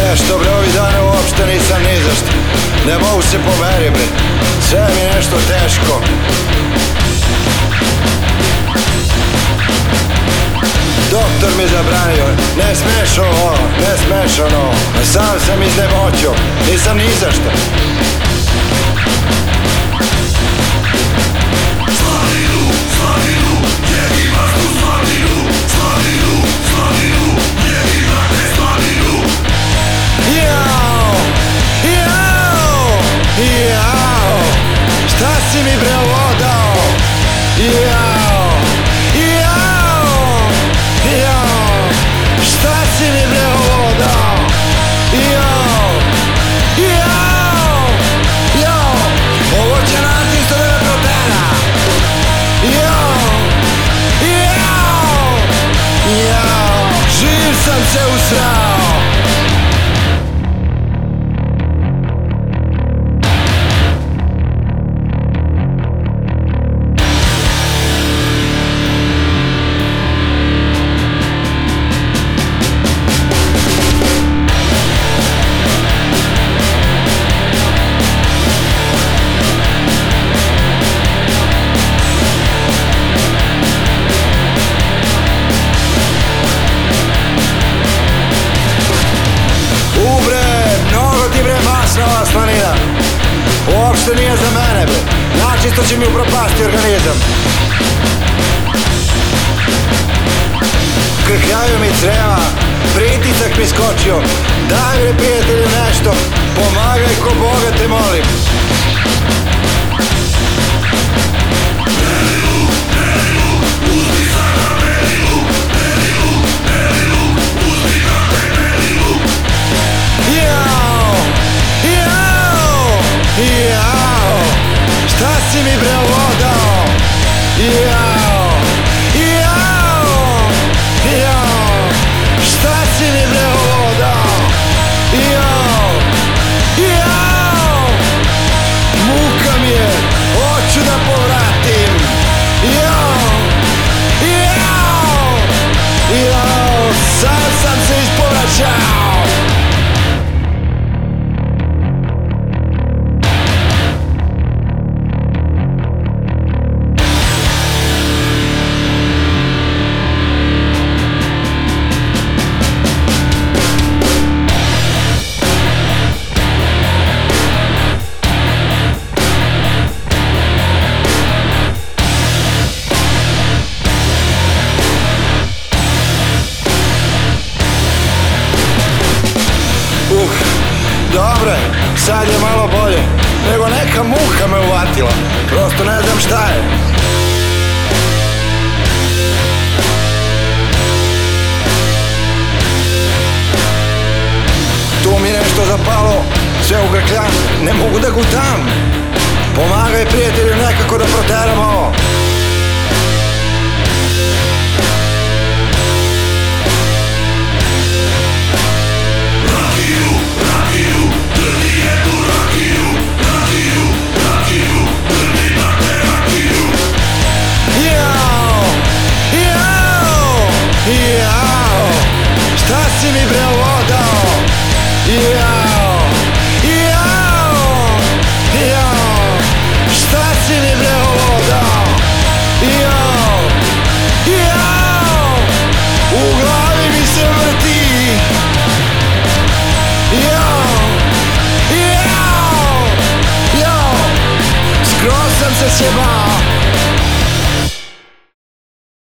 Nešto bre, ovih dana uopšte nisam ni za šta. Ne mogu se pomerim bre, sve mi je nešto teško. Doktor mi zabranio, ne smeš ovo, ne smeš ono. Sam sam iznemoćio, nisam ni za šta. Slavinu, slavinu, jedi vas tu slavinu. Slavinu, slavinu, jedi brate slavinu. Jao, jao, jao, šta si mi bre ovo dao? Jao, jao, jao, šta si mi bre ovo dao? Jao, jao, jao, ovo će nas isto da me protera. Jao, jao, jao, živ sam se usrao. Slanina, uopšte nije za mene bre, načisto će mi upropasti organizam. Krhljaju mi creva, pritisak mi skočio, daj bre prijatelju nešto, pomagaj ko Boga te molim. Merilu, merilu, uzmi sada merilu. Merilu, merilu, uzmi brate merilu. Jao, jao, jao, šta si mi bre ovo dao? Jao, jao, jao, šta si mi bre ovo dao? Jao, jao, muka mi je, hoću da povratim. Jao, jao, jao, sam se ispovraćao. Dobre, sad je malo bolje, nego neka muha me uvatila, prosto ne znam šta je. Tu mi nešto zapalo, sve u grkljan, ne mogu da gutam. Pomagaj prijatelju nekako da proteram ovo. Jao, šta si mi bre ovo dao? Jao.